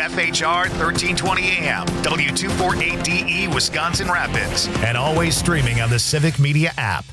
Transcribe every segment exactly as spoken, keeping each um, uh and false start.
F H R thirteen twenty A M, W two forty-eight D E, Wisconsin Rapids, and always streaming on the Civic Media app.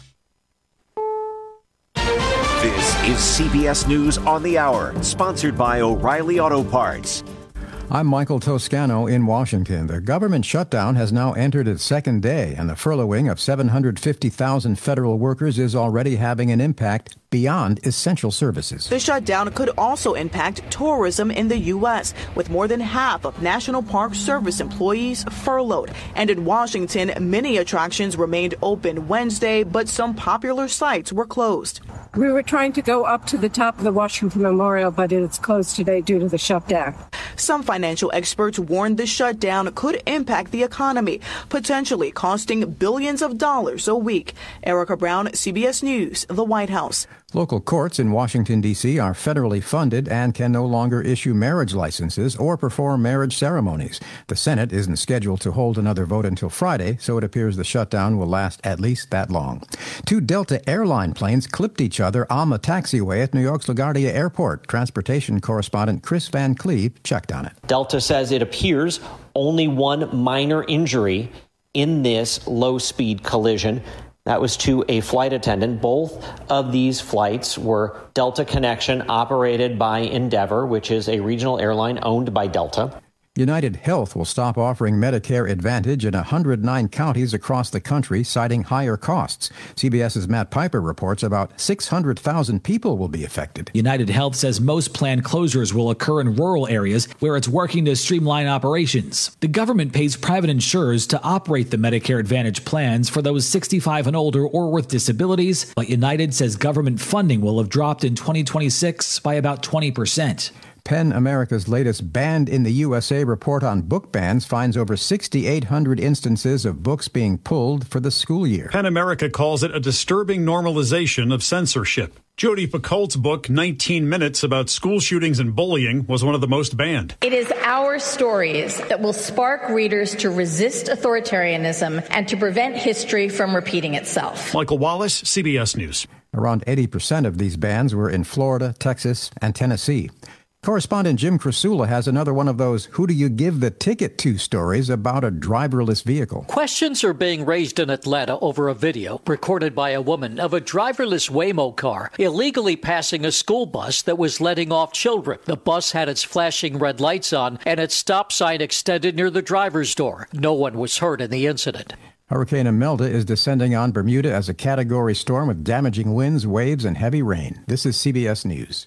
This is C B S News on the Hour, sponsored by O'Reilly Auto Parts. I'm Michael Toscano in Washington. The government shutdown has now entered its second day, and the furloughing of seven hundred fifty thousand federal workers is already having an impact beyond essential services. The shutdown could also impact tourism in the U S, with more than half of National Park Service employees furloughed. And in Washington, many attractions remained open Wednesday, but some popular sites were closed. We were trying to go up to the top of the Washington Memorial, but it's closed today due to the shutdown. Some financial experts warned the shutdown could impact the economy, potentially costing billions of dollars a week. Erica Brown, C B S News, the White House. Local courts in Washington, D C are federally funded and can no longer issue marriage licenses or perform marriage ceremonies. The Senate isn't scheduled to hold another vote until Friday, so it appears the shutdown will last at least that long. Two Delta airline planes clipped each other on the taxiway at New York's LaGuardia Airport. Transportation correspondent Chris Van Cleve checked on it. Delta says it appears only one minor injury in this low-speed collision. That was to a flight attendant. Both of these flights were Delta Connection, operated by Endeavor, which is a regional airline owned by Delta. United Health will stop offering Medicare Advantage in one hundred nine counties across the country, citing higher costs. CBS's Matt Piper reports about six hundred thousand people will be affected. United Health says most planned closures will occur in rural areas where it's working to streamline operations. The government pays private insurers to operate the Medicare Advantage plans for those sixty-five and older or with disabilities, but United says government funding will have dropped in twenty twenty-six by about twenty percent. PEN America's latest Banned in the U S A report on book bans finds over six thousand eight hundred instances of books being pulled for the school year. PEN America calls it a disturbing normalization of censorship. Jodi Picoult's book, nineteen minutes, about school shootings and bullying, was one of the most banned. It is our stories that will spark readers to resist authoritarianism and to prevent history from repeating itself. Michael Wallace, C B S News. Around eighty percent of these bans were in Florida, Texas, and Tennessee. Correspondent Jim Krasula has another one of those who do you give the ticket to stories about a driverless vehicle. Questions are being raised in Atlanta over a video recorded by a woman of a driverless Waymo car illegally passing a school bus that was letting off children. The bus had its flashing red lights on and its stop sign extended near the driver's door. No one was hurt in the incident. Hurricane Imelda is descending on Bermuda as a category storm with damaging winds, waves, and heavy rain. This is C B S News.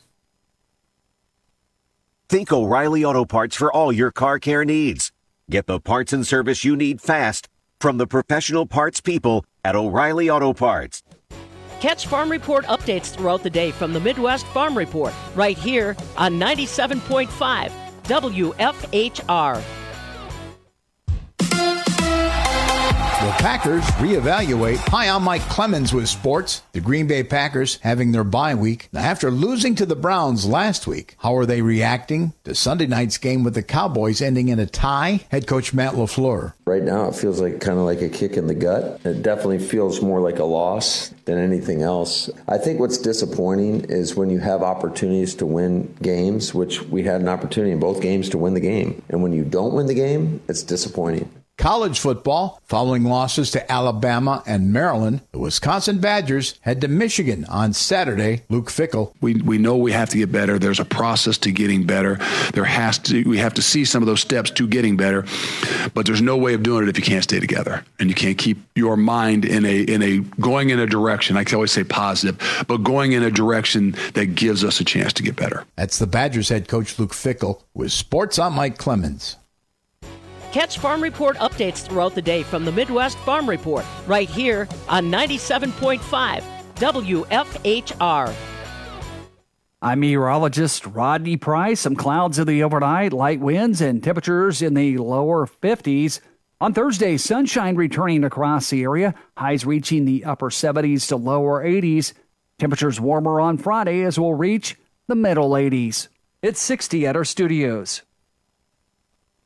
Think O'Reilly Auto Parts for all your car care needs. Get the parts and service you need fast from the professional parts people at O'Reilly Auto Parts. Catch Farm Report updates throughout the day from the Midwest Farm Report right here on ninety-seven point five W F H R. The Packers reevaluate. Hi, I'm Mike Clemens with sports. The Green Bay Packers having their bye week. Now, after losing to the Browns last week, how are they reacting to Sunday night's game with the Cowboys ending in a tie? Head coach Matt LaFleur. Right now, it feels like kind of like a kick in the gut. It definitely feels more like a loss than anything else. I think what's disappointing is when you have opportunities to win games, which we had an opportunity in both games to win the game. And when you don't win the game, it's disappointing. College football, following losses to Alabama and Maryland, the Wisconsin Badgers head to Michigan on Saturday. Luke Fickell. We we know we have to get better. There's a process to getting better. There has to we have to see some of those steps to getting better. But there's no way of doing it if you can't stay together and you can't keep your mind in a in a going in a direction. I can always say positive, but going in a direction that gives us a chance to get better. That's the Badgers head coach Luke Fickell with sports. I'm Mike Clemens. Catch Farm Report updates throughout the day from the Midwest Farm Report right here on ninety-seven point five W F H R. I'm meteorologist Rodney Price. Some clouds in the overnight, light winds, and temperatures in the lower fifties. On Thursday, sunshine returning across the area, highs reaching the upper seventies to lower eighties. Temperatures warmer on Friday as we'll reach the middle eighties. It's sixty at our studios.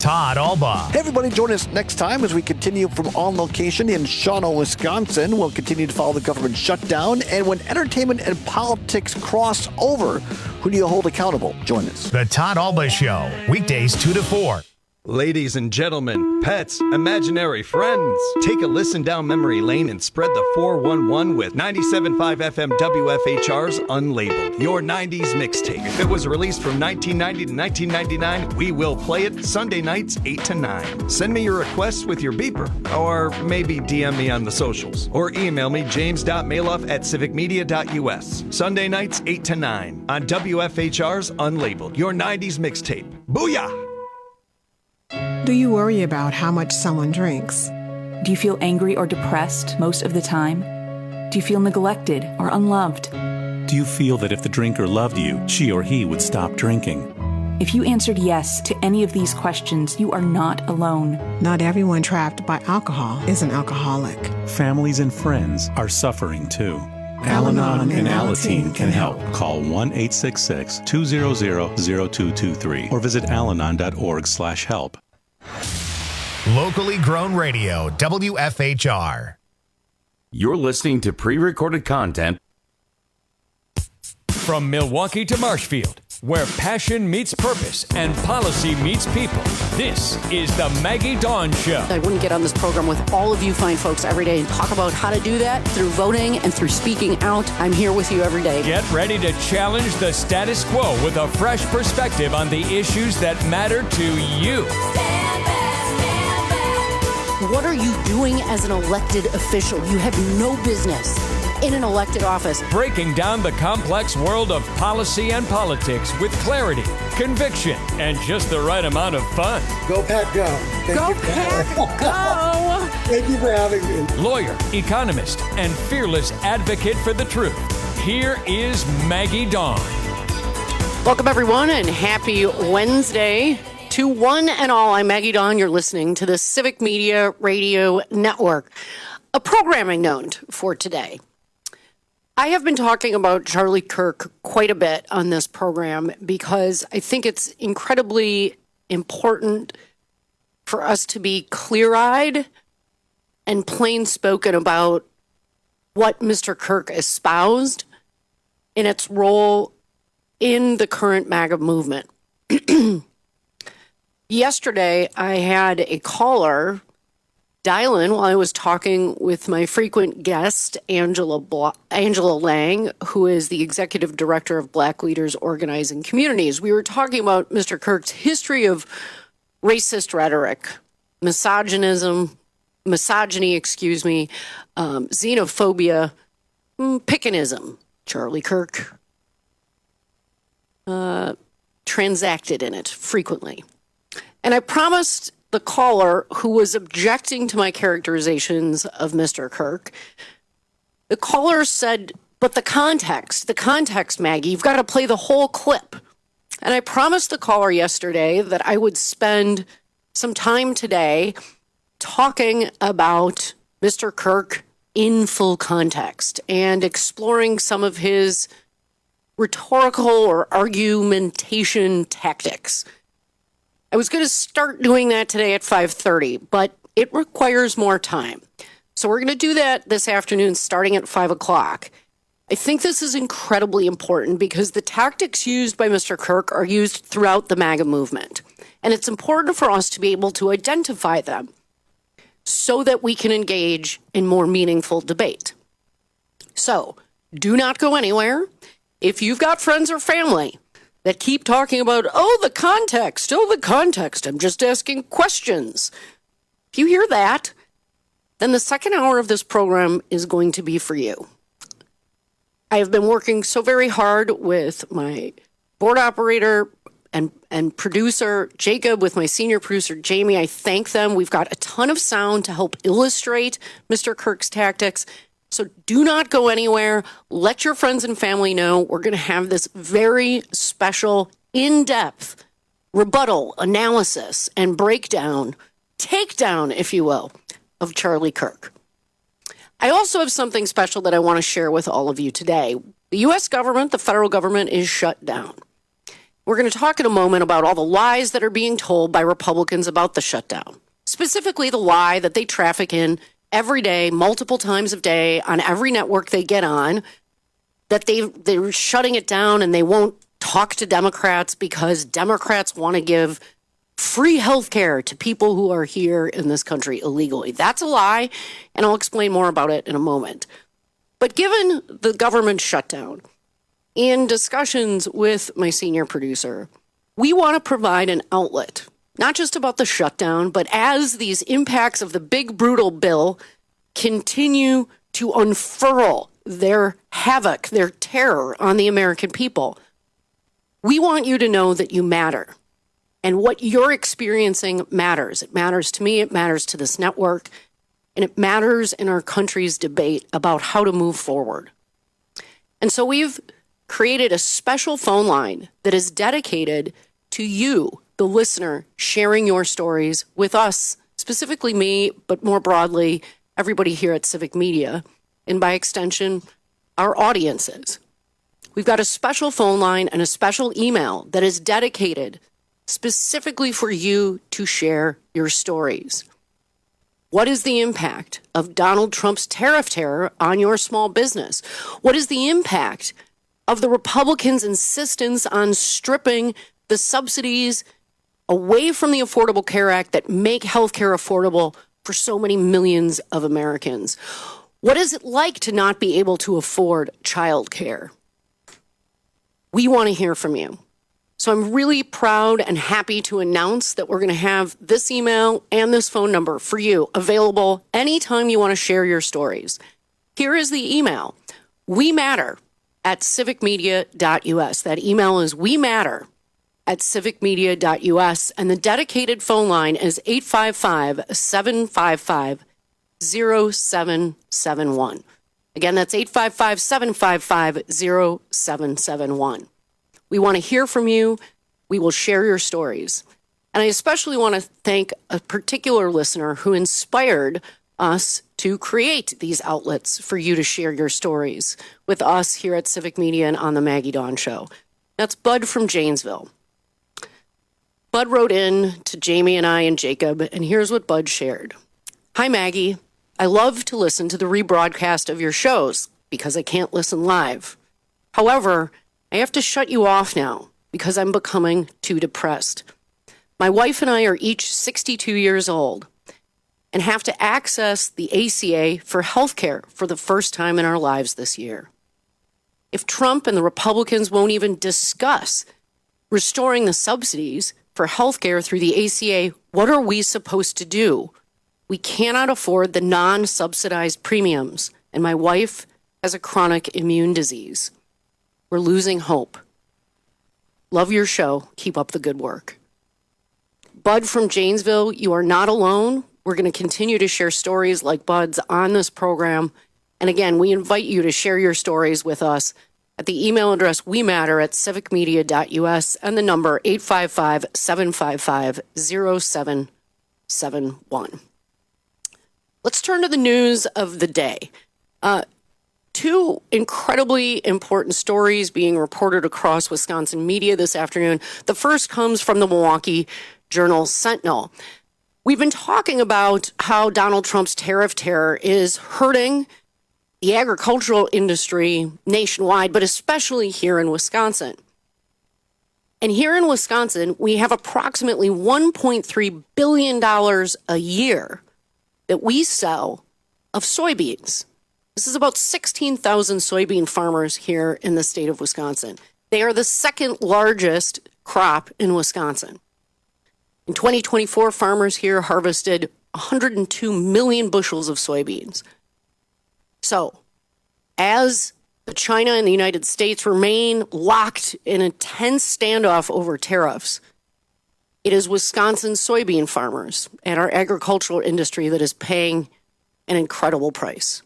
Todd Alba. Hey, everybody, join us next time as we continue from on location in Shawano, Wisconsin. We'll continue to follow the government shutdown. And when entertainment and politics cross over, who do you hold accountable? Join us. The Todd Alba Show, weekdays two to four. Ladies and gentlemen, pets, imaginary friends, take a listen down memory lane and spread the four one one with ninety-seven point five F M W F H R's Unlabeled, your nineties mixtape. If it was released from nineteen ninety to nineteen ninety-nine, we will play it Sunday nights eight to nine. Send me your requests with your beeper, or maybe D M me on the socials, or email me james.mailoff at civicmedia.us. Sunday nights eight to nine on W F H R's Unlabeled, your nineties mixtape. Booyah! Do you worry about how much someone drinks? Do you feel angry or depressed most of the time? Do you feel neglected or unloved? Do you feel that if the drinker loved you, she or he would stop drinking? If you answered yes to any of these questions, you are not alone. Not everyone trapped by alcohol is an alcoholic. Families and friends are suffering too. Al-Anon and Alateen can help. Call one eight six six, two zero zero, zero two two three or visit alanon dot org slash help. Locally grown radio, W F H R. You're listening to pre-recorded content from Milwaukee to Marshfield, where passion meets purpose and policy meets people. This is the Maggie Dawn Show. I wouldn't get on this program with all of you fine folks every day and talk about how to do that through voting and through speaking out. I'm here with you every day. Get ready to challenge the status quo with a fresh perspective on the issues that matter to you. What are you doing as an elected official? You have no business in an elected office. Breaking down the complex world of policy and politics with clarity, conviction, and just the right amount of fun. Go Pat, go. Thank go you. Pat, go. Thank you for having me. Lawyer, economist, and fearless advocate for the truth. Here is Maggie Dawn. Welcome, everyone, and happy Wednesday. To one and all, I'm Maggie Dawn. You're listening to the Civic Media Radio Network, a programming note for today. I have been talking about Charlie Kirk quite a bit on this program because I think it's incredibly important for us to be clear-eyed and plain-spoken about what Mister Kirk espoused in its role in the current MAGA movement. Yesterday, I had a caller dial in while I was talking with my frequent guest, Angela Bla- Angela Lang, who is the executive director of Black Leaders Organizing Communities. We were talking about Mister Kirk's history of racist rhetoric, misogynism, misogyny, excuse me, um, xenophobia, mm, pickenism. Charlie Kirk uh, transacted in it frequently. And I promised the caller who was objecting to my characterizations of Mister Kirk, the caller said, but the context, the context, Maggie, you've got to play the whole clip. And I promised the caller yesterday that I would spend some time today talking about Mister Kirk in full context and exploring some of his rhetorical or argumentation tactics. I was going to start doing that today at five thirty, but it requires more time. So we're going to do that this afternoon starting at five o'clock. I think this is incredibly important because the tactics used by Mister Kirk are used throughout the MAGA movement. And it's important for us to be able to identify them so that we can engage in more meaningful debate. So do not go anywhere. If you've got friends or family that keep talking about, oh, the context, oh, the context, I'm just asking questions. If you hear that, then the second hour of this program is going to be for you. I have been working so very hard with my board operator and, and producer, Jacob, with my senior producer, Jamie. I thank them. We've got a ton of sound to help illustrate Mister Kirk's tactics. So do not go anywhere. Let your friends and family know we're going to have this very special, in-depth rebuttal, analysis, and breakdown, takedown, if you will, of Charlie Kirk. I also have something special that I want to share with all of you today. The U S government, the federal government, is shut down. We're going to talk in a moment about all the lies that are being told by Republicans about the shutdown, specifically the lie that they traffic in every day, multiple times a day, on every network they get on, that they, they're shutting it down and they won't talk to Democrats because Democrats want to give free health care to people who are here in this country illegally. That's a lie, and I'll explain more about it in a moment. But given the government shutdown, in discussions with my senior producer, we want to provide an outlet, not just about the shutdown, but as these impacts of the big, brutal bill continue to unfurl their havoc, their terror on the American people. We want you to know that you matter. And what you're experiencing matters. It matters to me, it matters to this network, and it matters in our country's debate about how to move forward. And so we've created a special phone line that is dedicated to you, the listener, sharing your stories with us, specifically me, but more broadly, everybody here at Civic Media, and by extension, our audiences. We've got a special phone line and a special email that is dedicated specifically for you to share your stories. What is the impact of Donald Trump's tariff terror on your small business? What is the impact of the Republicans' insistence on stripping the subsidies away from the Affordable Care Act that make health care affordable for so many millions of Americans? What is it like to not be able to afford child care? We want to hear from you. So I'm really proud and happy to announce that we're going to have this email and this phone number for you available anytime you want to share your stories. Here is the email, we matter at civic media dot u s. That email is we matter at civic media dot u s, and the dedicated phone line is eight five five, seven five five, zero seven seven one. Again, that's eight five five, seven five five, zero seven seven one. We want to hear from you. We will share your stories. And I especially want to thank a particular listener who inspired us to create these outlets for you to share your stories with us here at Civic Media and on the Maggie Dawn Show. That's Bud from Janesville. Bud wrote in to Jamie and I and Jacob, and here's what Bud shared. Hi, Maggie. I love to listen to the rebroadcast of your shows because I can't listen live. However, I have to shut you off now because I'm becoming too depressed. My wife and I are each sixty-two years old and have to access the A C A for health care for the first time in our lives this year. If Trump and the Republicans won't even discuss restoring the subsidies for health care through the A C A, what are we supposed to do? We cannot afford the non-subsidized premiums, and my wife has a chronic immune disease. We're losing hope. Love your show. Keep up the good work. Bud from Janesville, you are not alone. We're going to continue to share stories like Bud's on this program. And again, we invite you to share your stories with us at the email address we matter at civic media dot u s and the number eight five five, seven five five, zero seven seven one. Let's turn to the news of the day. Uh, Two incredibly important stories being reported across Wisconsin media this afternoon. The first comes from the Milwaukee Journal-Sentinel. We've been talking about how Donald Trump's tariff terror is hurting the agricultural industry nationwide, but especially here in Wisconsin. And here in Wisconsin, we have approximately one point three billion dollars a year that we sell of soybeans. This is about sixteen thousand soybean farmers here in the state of Wisconsin. They are the second largest crop in Wisconsin. In twenty twenty-four, farmers here harvested one hundred two million bushels of soybeans. So, as China and the United States remain locked in a tense standoff over tariffs, it is Wisconsin soybean farmers and our agricultural industry that is paying an incredible price.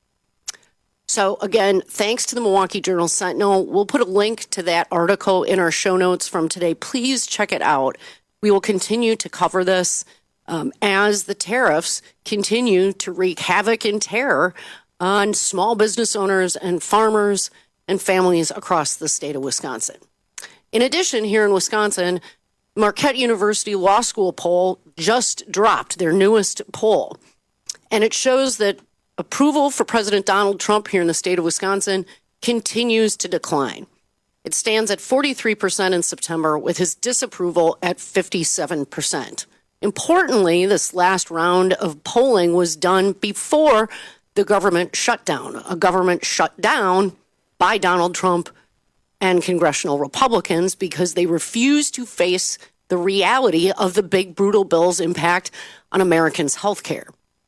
So again, thanks to the Milwaukee Journal-Sentinel. We'll put a link to that article in our show notes from today. Please check it out. We will continue to cover this um, as the tariffs continue to wreak havoc and terror on small business owners and farmers and families across the state of Wisconsin. In addition, here in Wisconsin, Marquette University Law School poll just dropped, their newest poll. And it shows that approval for President Donald Trump here in the state of Wisconsin continues to decline. It stands at forty-three percent in September, with his disapproval at fifty-seven percent. Importantly, this last round of polling was done before the government shutdown, a government shut down by Donald Trump and congressional Republicans because they refused to face the reality of the big, brutal bill's impact on Americans' health care.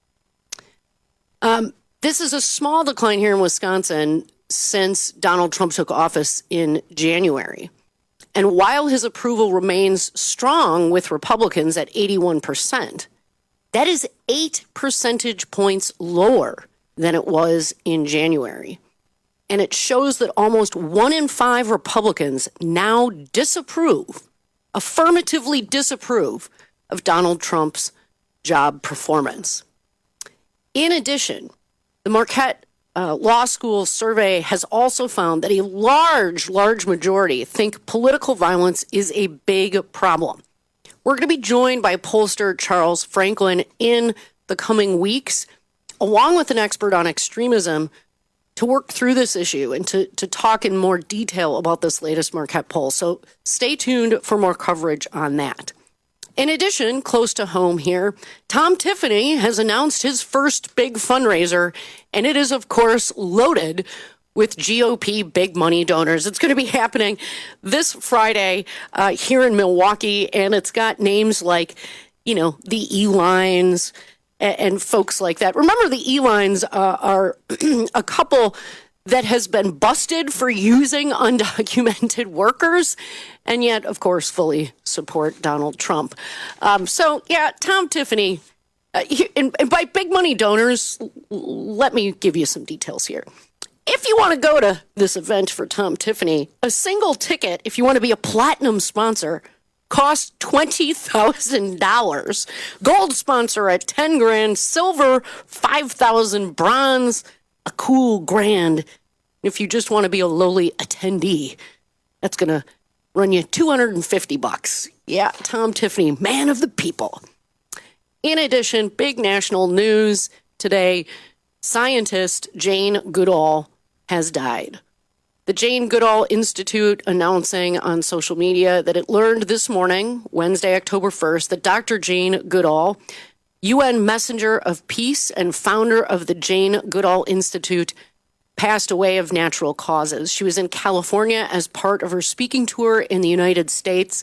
Um, this is a small decline here in Wisconsin since Donald Trump took office in January. And while his approval remains strong with Republicans at eighty-one percent, that is eight percentage points lower than it was in January. And it shows that almost one in five Republicans now disapprove, affirmatively disapprove of Donald Trump's job performance. In addition, the Marquette uh, Law School survey has also found that a large, large majority think political violence is a big problem. We're going to be joined by pollster Charles Franklin in the coming weeks, along with an expert on extremism, to work through this issue and to, to talk in more detail about this latest Marquette poll. So stay tuned for more coverage on that. In addition, close to home here, Tom Tiffany has announced his first big fundraiser, and it is, of course, loaded with G O P big money donors. It's going to be happening this Friday uh, here in Milwaukee, and it's got names like, you know, the E-Lines and, and folks like that. Remember, the E-Lines uh, are a couple that has been busted for using undocumented workers, and yet, of course, fully support Donald Trump. Um, so, yeah, Tom Tiffany, uh, he, and, and by big money donors, let me give you some details here. If you want to go to this event for Tom Tiffany, a single ticket, if you want to be a platinum sponsor, costs twenty thousand dollars. Gold sponsor at ten grand, silver five thousand, bronze a cool grand. If you just want to be a lowly attendee, that's going to run you two hundred fifty bucks. Yeah, Tom Tiffany, man of the people. In addition, big national news today, scientist Jane Goodall has died. The Jane Goodall Institute announcing on social media that it learned this morning, Wednesday, October first, that Doctor Jane Goodall, U N Messenger of Peace and founder of the Jane Goodall Institute, passed away of natural causes. She was in California as part of her speaking tour in the United States.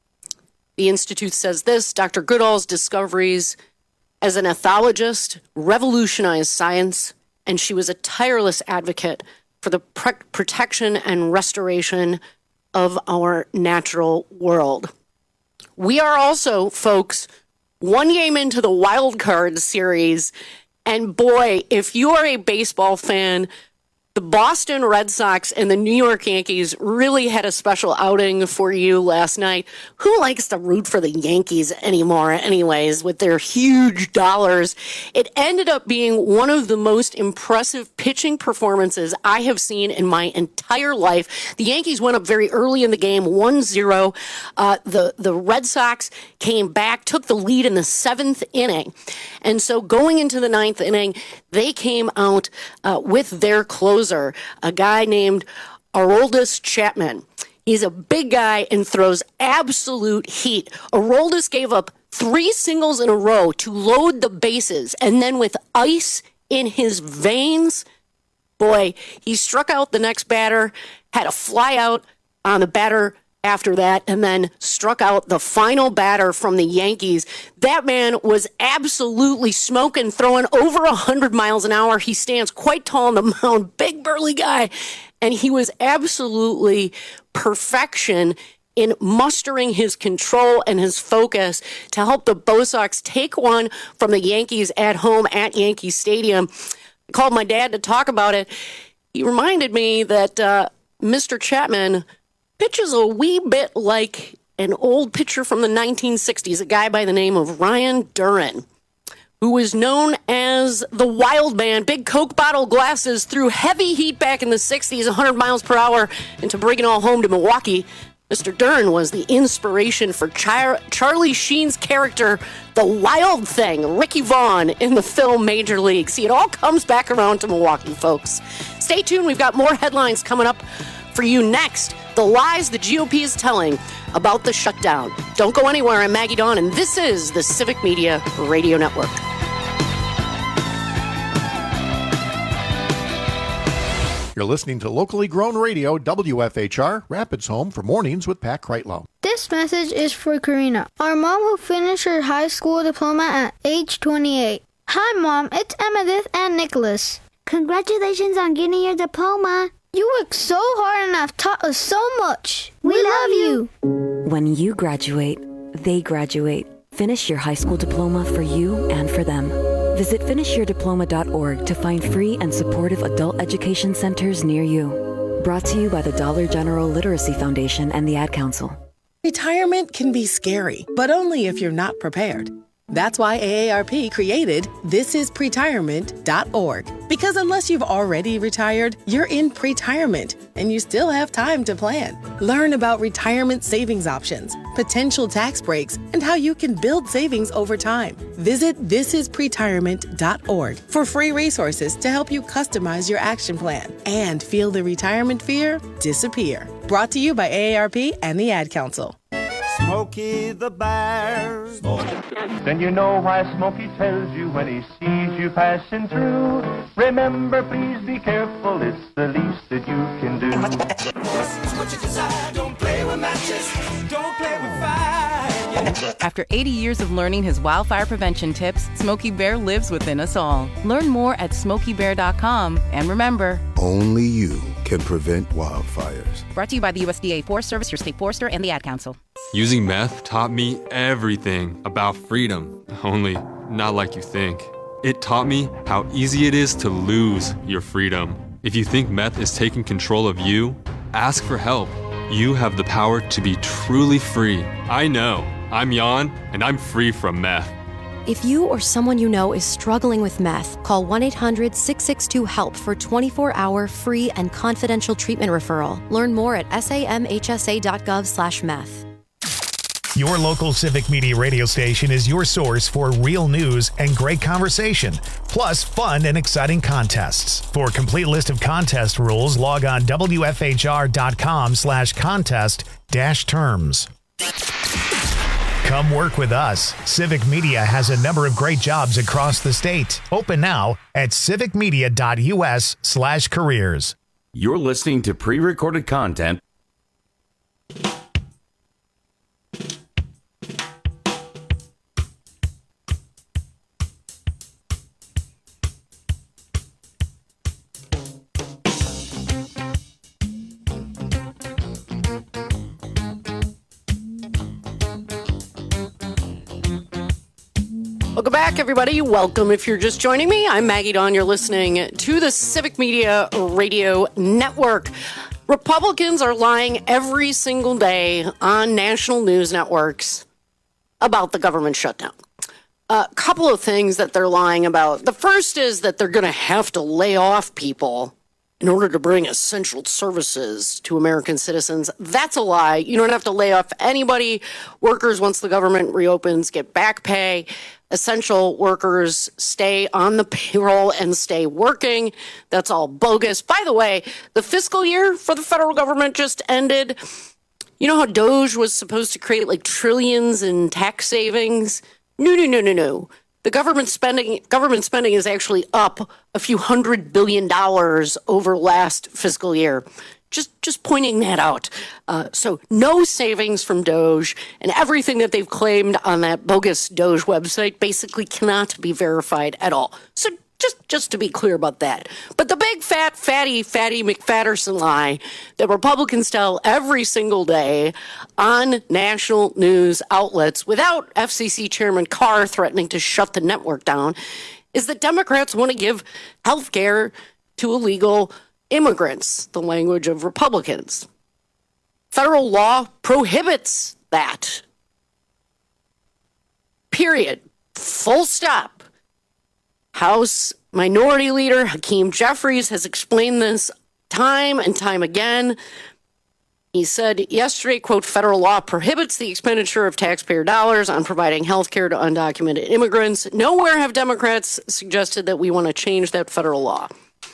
The Institute says this: Doctor Goodall's discoveries as an ethologist revolutionized science, and she was a tireless advocate for the pre- protection and restoration of our natural world. We are also, folks, one game into the wild card series, and boy, if you are a baseball fan, the Boston Red Sox and the New York Yankees really had a special outing for you last night. Who likes to root for the Yankees anymore anyways, with their huge dollars? It ended up being one of the most impressive pitching performances I have seen in my entire life. The Yankees went up very early in the game, one zero. Uh, the, the Red Sox came back, took the lead in the seventh inning. And so going into the ninth inning, they came out uh, with their closer, a guy named Aroldis Chapman. He's a big guy and throws absolute heat. Aroldis gave up three singles in a row to load the bases, and then with ice in his veins, boy, he struck out the next batter, had a fly out on the batter after that, and then struck out the final batter from the Yankees. That man was absolutely smoking, throwing over one hundred miles an hour. He stands quite tall on the mound, big burly guy, and he was absolutely perfection in mustering his control and his focus to help the Bo Sox take one from the Yankees at home at Yankee Stadium. I called my dad to talk about it. He reminded me that uh, Mister Chapman pitches a wee bit like an old pitcher from the nineteen sixties, a guy by the name of Ryan Duran, who was known as the Wild Man. Big Coke bottle glasses, threw heavy heat back in the sixties, one hundred miles per hour, and to bring it all home to Milwaukee, Mister Dern was the inspiration for Char- Charlie Sheen's character, the Wild Thing, Ricky Vaughn, in the film Major League. See, it all comes back around to Milwaukee, folks. Stay tuned. We've got more headlines coming up for you next. The lies the G O P is telling about the shutdown. Don't go anywhere. I'm Maggie Dawn, and this is the Civic Media Radio Network. You're listening to locally grown radio, W F H R, Rapids Home for Mornings with Pat Kreitlow. This message is for Karina, our mom who finished her high school diploma at age twenty-eight. Hi, Mom. It's Emmettith and Nicholas. Congratulations on getting your diploma. You worked so hard and have taught us so much. We, we love you. When you graduate, they graduate. Finish your high school diploma for you and for them. Visit finish your diploma dot org to find free and supportive adult education centers near you. Brought to you by the Dollar General Literacy Foundation and the Ad Council. Retirement can be scary, but only if you're not prepared. That's why A A R P created this is pretirement dot org. Because unless you've already retired, you're in pretirement, and you still have time to plan. Learn about retirement savings options, potential tax breaks, and how you can build savings over time. Visit this is pretirement dot org for free resources to help you customize your action plan and feel the retirement fear disappear. Brought to you by A A R P and the Ad Council. Smokey the Bear. Then you know why Smokey tells you when he sees you passing through. Remember, please be careful, it's the least that you can do. What you desire, don't play with matches, don't play with fire. After eighty years of learning his wildfire prevention tips, Smokey Bear lives within us all. Learn more at smokey bear dot com. And remember, only you can prevent wildfires. Brought to you by the U S D A Forest Service, your state forester, and the Ad Council. Using meth taught me everything about freedom, only not like you think. It taught me how easy it is to lose your freedom. If you think meth is taking control of you, ask for help. You have the power to be truly free. I know. I'm Jan, and I'm free from meth. If you or someone you know is struggling with meth, call one eight hundred six six two HELP for twenty-four hour free and confidential treatment referral. Learn more at samhsa dot gov slash meth. Your local Civic Media radio station is your source for real news and great conversation, plus fun and exciting contests. For a complete list of contest rules, log on W F H R dot com slash contest dash terms. Come work with us. Civic Media has a number of great jobs across the state. Open now at civic media dot U S slash careers. You're listening to pre-recorded content. Welcome back, everybody. Welcome if you're just joining me. I'm Maggie Dawn. You're listening to the Civic Media Radio Network. Republicans are lying every single day on national news networks about the government shutdown. A couple of things that they're lying about. The first is that they're going to have to lay off people in order to bring essential services to American citizens. That's a lie. You don't have to lay off anybody. Workers, once the government reopens, get back pay. Essential workers stay on the payroll and stay working. That's all bogus. By the way, the fiscal year for the federal government just ended. You know how Doge was supposed to create like trillions in tax savings? No, no, no, no, no. The government spending government spending is actually up a few hundred billion dollars over last fiscal year. Just just pointing that out. Uh, so no savings from Doge, and everything that they've claimed on that bogus Doge website basically cannot be verified at all. So just just to be clear about that. But the big fat fatty fatty McFatterson lie that Republicans tell every single day on national news outlets without F C C Chairman Carr threatening to shut the network down is that Democrats want to give health care to illegal immigrants, the language of Republicans. Federal law prohibits that. Period. Full stop. House Minority Leader Hakeem Jeffries has explained this time and time again. He said yesterday, quote, federal law prohibits the expenditure of taxpayer dollars on providing health care to undocumented immigrants. Nowhere have Democrats suggested that we want to change that federal law.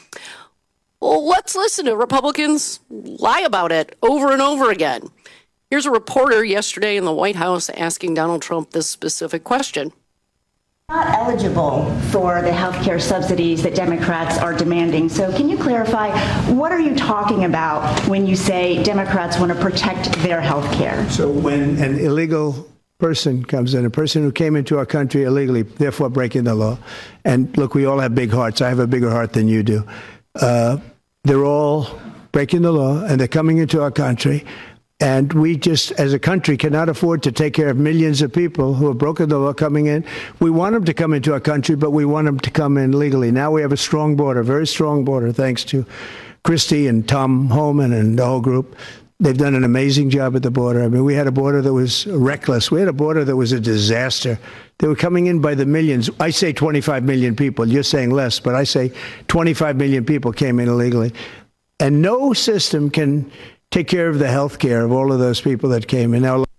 Well, let's listen to Republicans lie about it over and over again. Here's a reporter yesterday in the White House asking Donald Trump this specific question. Not eligible for the health care subsidies that Democrats are demanding. So can you clarify, what are you talking about when you say Democrats want to protect their health care? So when an illegal person comes in, a person who came into our country illegally, therefore breaking the law, and look, we all have big hearts. I have a bigger heart than you do. Uh, they're all breaking the law, and they're coming into our country. And we just, as a country, cannot afford to take care of millions of people who have broken the law coming in. We want them to come into our country, but we want them to come in legally. Now we have a strong border, very strong border, thanks to Christie and Tom Homan and the whole group. They've done an amazing job at the border. I mean, we had a border that was reckless. We had a border that was a disaster. They were coming in by the millions. I say twenty-five million people. You're saying less, but I say twenty-five million people came in illegally. And no system can take care of the health care of all of those people that came in. Now,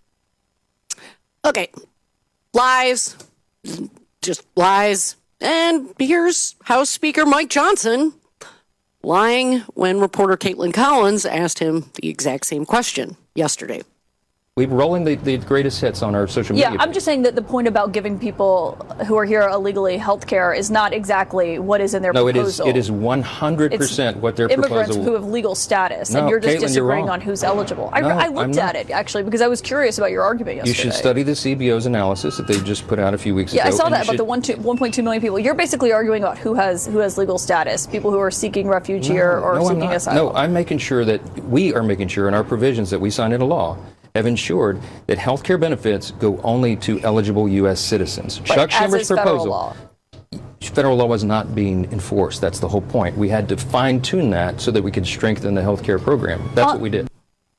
okay, lies, just lies. And here's House Speaker Mike Johnson lying when reporter Caitlin Collins asked him the exact same question yesterday. We're rolling the, the greatest hits on our social media. Yeah, I'm just saying that the point about giving people who are here illegally health care is not exactly what is in their no, proposal. No, it is it is one hundred percent it's what their immigrants proposal. who have legal status, no, and you're just Caitlin, disagreeing you're on who's eligible. I, no, I looked at it, actually, because I was curious about your argument yesterday. You should study the C B O's analysis that they just put out a few weeks yeah, ago. Yeah, I saw that about should... the one, two, one point two million people. You're basically arguing about who has who has legal status, people who are seeking refuge no, here or no, seeking I'm not. asylum. No, I'm making sure that we are making sure in our provisions that we sign into law have ensured that health care benefits go only to eligible U S citizens. But Chuck as Schumer's is federal proposal. Law. Federal law was not being enforced. That's the whole point. We had to fine tune that so that we could strengthen the health care program. That's uh, what we did.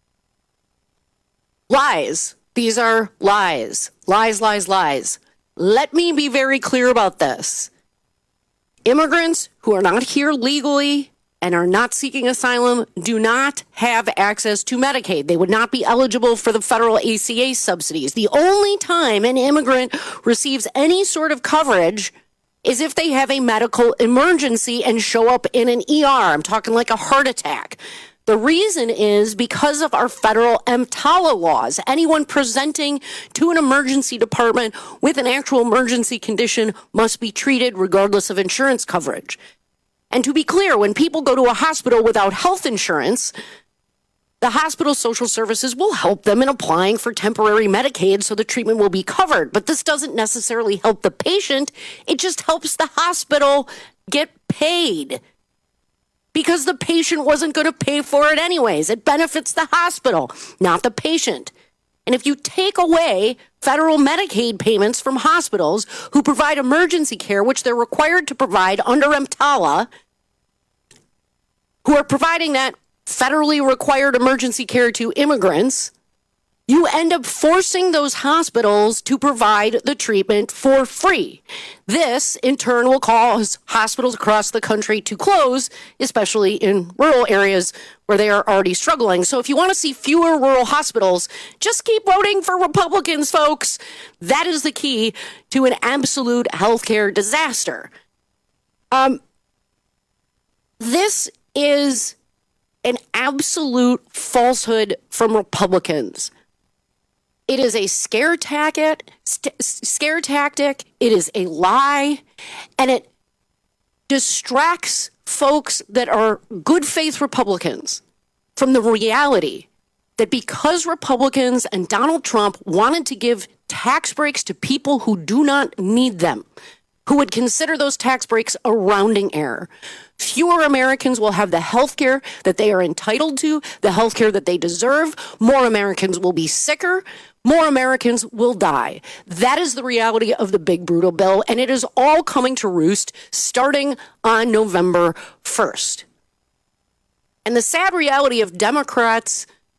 Lies. These are lies. Lies, lies, lies. Let me be very clear about this. Immigrants who are not here legally and are not seeking asylum do not have access to Medicaid. They would not be eligible for the federal A C A subsidies. The only time an immigrant receives any sort of coverage is if they have a medical emergency and show up in an E R. I'm talking like a heart attack. The reason is because of our federal EMTALA laws. Anyone presenting to an emergency department with an actual emergency condition must be treated regardless of insurance coverage. And to be clear, when people go to a hospital without health insurance, the hospital social services will help them in applying for temporary Medicaid so the treatment will be covered. But this doesn't necessarily help the patient. It just helps the hospital get paid because the patient wasn't going to pay for it anyways. It benefits the hospital, not the patient. And if you take away federal Medicaid payments from hospitals who provide emergency care, which they're required to provide under EMTALA, who are providing that federally required emergency care to immigrants, you end up forcing those hospitals to provide the treatment for free. This, in turn, will cause hospitals across the country to close, especially in rural areas where they are already struggling. So if you want to see fewer rural hospitals, just keep voting for Republicans, folks. That is the key to an absolute healthcare disaster. Um, this is an absolute falsehood from Republicans. It is a scare tactic, st- scare tactic. It is a lie, and it distracts folks that are good faith Republicans from the reality that because Republicans and Donald Trump wanted to give tax breaks to people who do not need them, who would consider those tax breaks a rounding error, fewer Americans will have the health care that they are entitled to, the health care that they deserve. More Americans will be sicker. More Americans will die. That is the reality of the big brutal bill, and it is all coming to roost starting on November first. And the sad reality of Democrats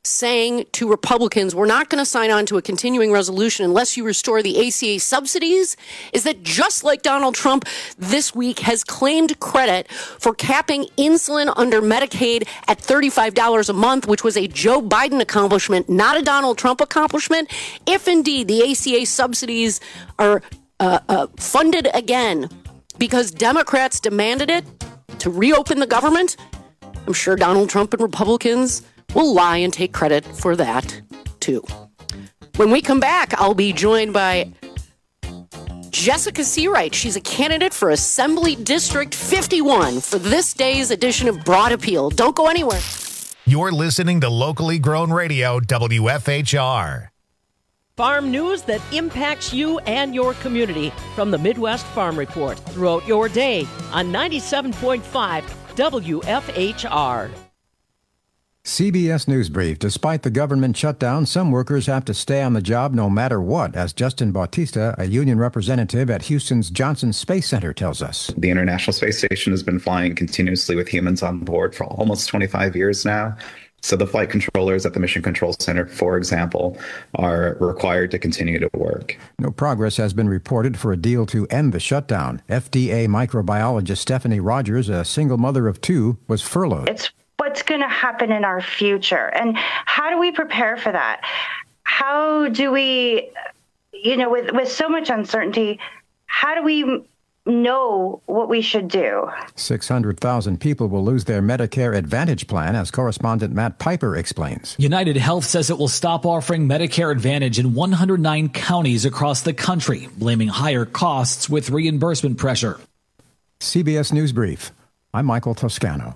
saying to Republicans, we're not going to sign on to a continuing resolution unless you restore the A C A subsidies, is that just like Donald Trump this week has claimed credit for capping insulin under Medicaid at thirty-five dollars a month, which was a Joe Biden accomplishment, not a Donald Trump accomplishment. If indeed the A C A subsidies are uh, uh, funded again because Democrats demanded it to reopen the government, I'm sure Donald Trump and Republicans will lie and take credit for that, too. When we come back, I'll be joined by Jessica Seawright. She's a candidate for Assembly District fifty-one for this day's edition of Broad Appeal. Don't go anywhere. You're listening to Locally Grown Radio, W F H R. Farm news that impacts you and your community from the Midwest Farm Report throughout your day on ninety-seven point five W F H R. C B S News Brief. Despite the government shutdown, some workers have to stay on the job no matter what, as Justin Bautista, a union representative at Houston's Johnson Space Center, tells us. The International Space Station has been flying continuously with humans on board for almost twenty-five years now. So the flight controllers at the Mission Control Center, for example, are required to continue to work. No progress has been reported for a deal to end the shutdown. F D A microbiologist Stephanie Rogers, a single mother of two, was furloughed. It's what's going to happen in our future. And how do we prepare for that? How do we, you know, with, with so much uncertainty, how do we know what we should do? six hundred thousand people will lose their Medicare Advantage plan, as correspondent Matt Piper explains. United Health says it will stop offering Medicare Advantage in one hundred nine counties across the country, blaming higher costs with reimbursement pressure. C B S News Brief. I'm Michael Toscano.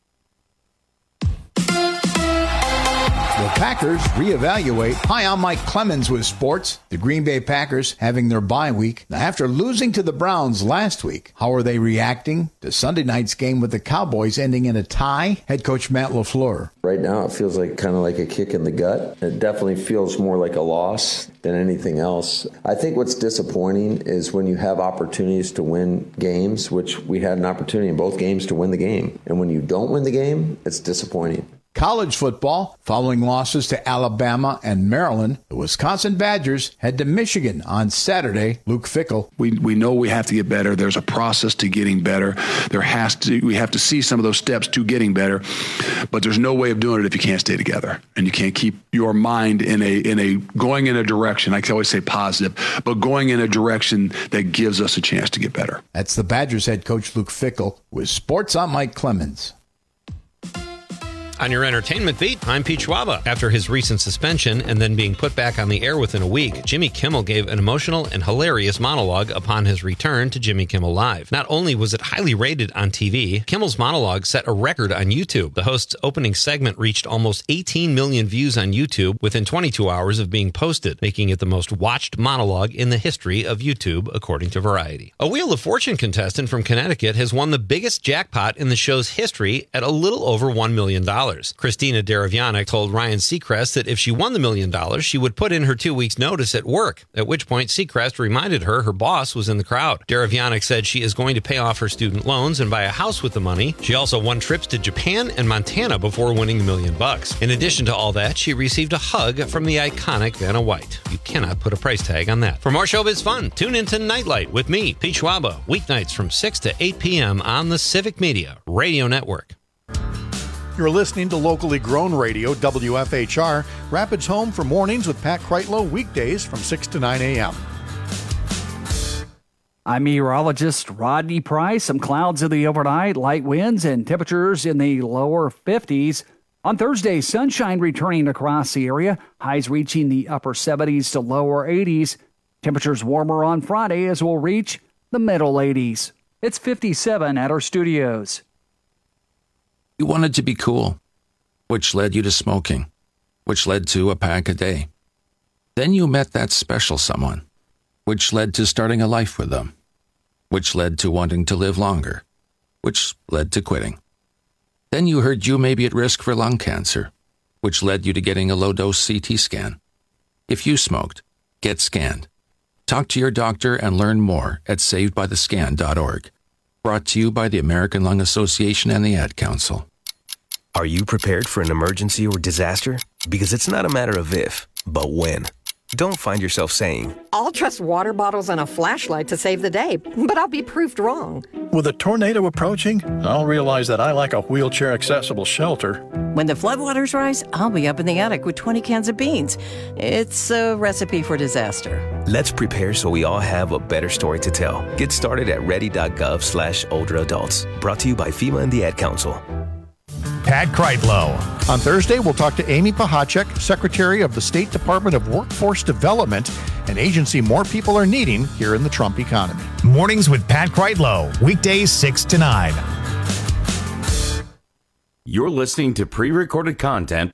The Packers reevaluate. Hi, I'm Mike Clemens with sports. The Green Bay Packers having their bye week. Now, after losing to the Browns last week, how are they reacting to Sunday night's game with the Cowboys ending in a tie? Head coach Matt LaFleur. Right now, it feels like kind of like a kick in the gut. It definitely feels more like a loss than anything else. I think what's disappointing is when you have opportunities to win games, which we had an opportunity in both games to win the game. And when you don't win the game, it's disappointing. College football, following losses to Alabama and Maryland, the Wisconsin Badgers head to Michigan on Saturday. Luke Fickell. We we know we have to get better. There's a process to getting better. There has to we have to see some of those steps to getting better, but there's no way of doing it if you can't stay together and you can't keep your mind in a in a going in a direction. I can always say positive, but going in a direction that gives us a chance to get better. That's the Badgers head coach Luke Fickell. With sports, I'm Mike Clemens. On your entertainment beat, I'm Pete Schwaba. After his recent suspension and then being put back on the air within a week, Jimmy Kimmel gave an emotional and hilarious monologue upon his return to Jimmy Kimmel Live. Not only was it highly rated on T V, Kimmel's monologue set a record on YouTube. The host's opening segment reached almost eighteen million views on YouTube within twenty-two hours of being posted, making it the most watched monologue in the history of YouTube, according to Variety. A Wheel of Fortune contestant from Connecticut has won the biggest jackpot in the show's history at a little over one million dollars. Christina Daravianic told Ryan Seacrest that if she won the million dollars, she would put in her two weeks' notice at work, at which point Seacrest reminded her her boss was in the crowd. Daravianic said she is going to pay off her student loans and buy a house with the money. She also won trips to Japan and Montana before winning the million bucks. In addition to all that, she received a hug from the iconic Vanna White. You cannot put a price tag on that. For more showbiz fun, tune into Nightlight with me, Pete Schwaba, weeknights from six to eight p.m. on the Civic Media Radio Network. You're listening to Locally Grown Radio, W F H R, Rapids home for mornings with Pat Kreitlow, weekdays from six to nine a.m. I'm meteorologist Rodney Price. Some clouds in the overnight, light winds, and temperatures in the lower fifties. On Thursday, sunshine returning across the area, highs reaching the upper seventies to lower eighties. Temperatures warmer on Friday as we'll reach the middle eighties. It's fifty-seven at our studios. You wanted to be cool, which led you to smoking, which led to a pack a day. Then you met that special someone, which led to starting a life with them, which led to wanting to live longer, which led to quitting. Then you heard you may be at risk for lung cancer, which led you to getting a low-dose C T scan. If you smoked, get scanned. Talk to your doctor and learn more at saved by the scan dot org. Brought to you by the American Lung Association and the Ad Council. Are you prepared for an emergency or disaster? Because it's not a matter of if, but when. Don't find yourself saying, I'll trust water bottles and a flashlight to save the day, but I'll be proved wrong. With a tornado approaching, I'll realize that I like a wheelchair-accessible shelter. When the floodwaters rise, I'll be up in the attic with twenty cans of beans. It's a recipe for disaster. Let's prepare so we all have a better story to tell. Get started at ready.gov slash older adults. Brought to you by FEMA and the Ad Council. Pat Kreitlow. On Thursday, we'll talk to Amy Pahacek, Secretary of the State Department of Workforce Development, an agency more people are needing here in the Trump economy. Mornings with Pat Kreitlow, weekdays six to nine. You're listening to pre-recorded content.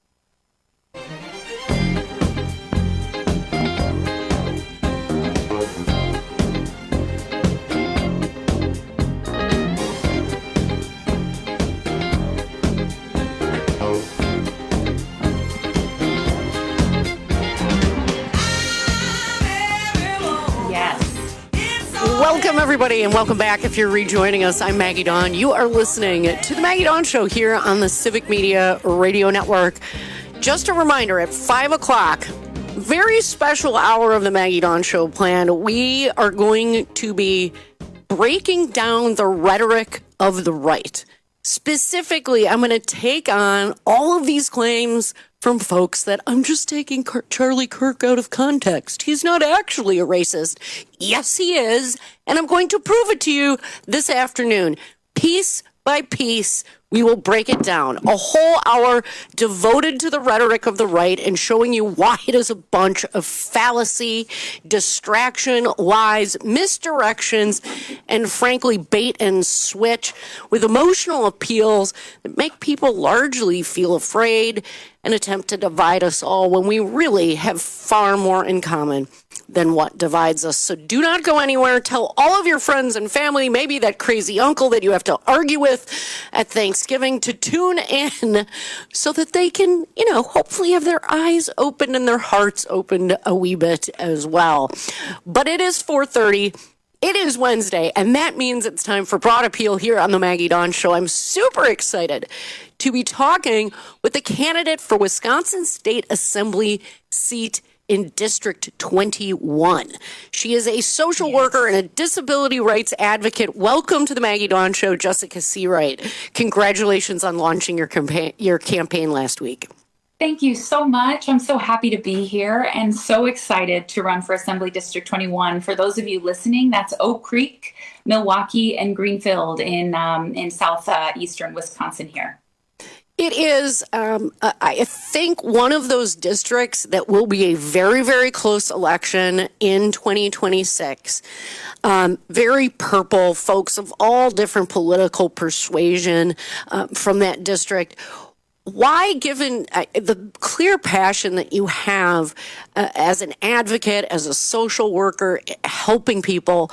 Welcome, everybody, and welcome back. If you're rejoining us, I'm Maggie Dawn. You are listening to the Maggie Dawn Show here on the Civic Media Radio Network. Just a reminder, at five o'clock, very special hour of the Maggie Dawn Show planned. We are going to be breaking down the rhetoric of the right. Specifically, I'm going to take on all of these claims from folks that I'm just taking Charlie Kirk out of context. He's not actually a racist. Yes, he is. And I'm going to prove it to you this afternoon. Piece by piece, we will break it down. A whole hour devoted to the rhetoric of the right and showing you why it is a bunch of fallacy, distraction, lies, misdirections, and frankly, bait and switch with emotional appeals that make people largely feel afraid and attempt to divide us all when we really have far more in common than what divides us. So do not go anywhere. Tell all of your friends and family, maybe that crazy uncle that you have to argue with at Thanksgiving, to tune in so that they can, you know, hopefully have their eyes opened and their hearts opened a wee bit as well. But it is four thirty. It is Wednesday, and that means it's time for Broad Appeal here on the Maggie Dawn Show. I'm super excited to be talking with the candidate for Wisconsin State Assembly seat in District twenty-one. She is a social yes. worker and a disability rights advocate. Welcome to the Maggie Dawn Show, Jessica Seawright. Congratulations on launching your campaign, your campaign last week. Thank you so much. I'm so happy to be here and so excited to run for Assembly District twenty-one. For those of you listening, that's Oak Creek, Milwaukee, and Greenfield in um, in southeastern Wisconsin here. It is, um, I think, one of those districts that will be a very, very close election in twenty twenty-six. Um, very purple, folks of all different political persuasion uh, from that district. Why, given uh, the clear passion that you have uh, as an advocate, as a social worker, helping people,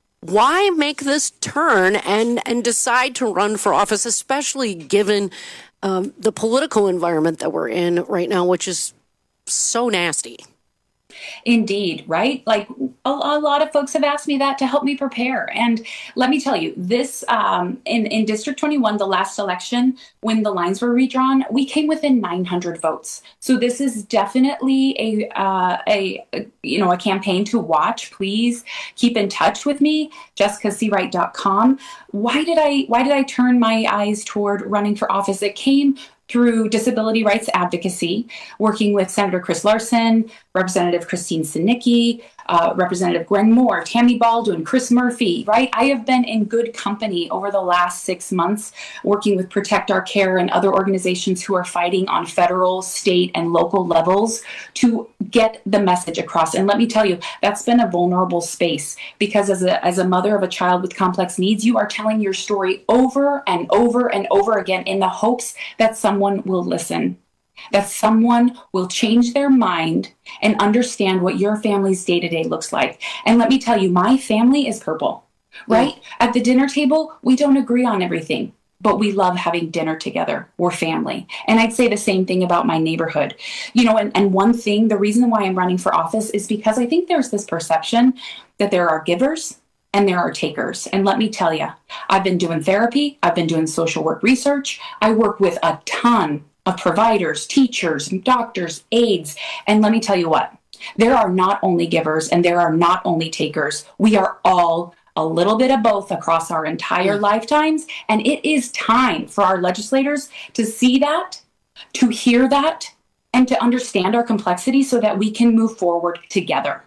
why make this turn and, and decide to run for office, especially given um, the political environment that we're in right now, which is so nasty? Indeed, right? Like a, a lot of folks have asked me that to help me prepare. And let me tell you, this um, in, in District twenty-one, the last election, when the lines were redrawn, we came within nine hundred votes. So this is definitely a, uh, a, a you know, a campaign to watch. Please keep in touch with me, jessica seawright dot com. Why did I, why did I turn my eyes toward running for office? It came through disability rights advocacy, working with Senator Chris Larson, Representative Christine Sinicki, uh, Representative Gwen Moore, Tammy Baldwin, Chris Murphy, right? I have been in good company over the last six months working with Protect Our Care and other organizations who are fighting on federal, state, and local levels to get the message across. And let me tell you, that's been a vulnerable space because as a, as a mother of a child with complex needs, you are telling your story over and over and over again in the hopes that someone will listen, that someone will change their mind and understand what your family's day-to-day looks like. And let me tell you, my family is purple, right? Yeah. At the dinner table, we don't agree on everything, but we love having dinner together. We're family. And I'd say the same thing about my neighborhood. You know, and, and one thing, the reason why I'm running for office is because I think there's this perception that there are givers and there are takers. And let me tell you, I've been doing therapy. I've been doing social work research. I work with a ton of providers, teachers, doctors, aides. And let me tell you what, there are not only givers and there are not only takers. We are all a little bit of both across our entire lifetimes. And it is time for our legislators to see that, to hear that, and to understand our complexity so that we can move forward together.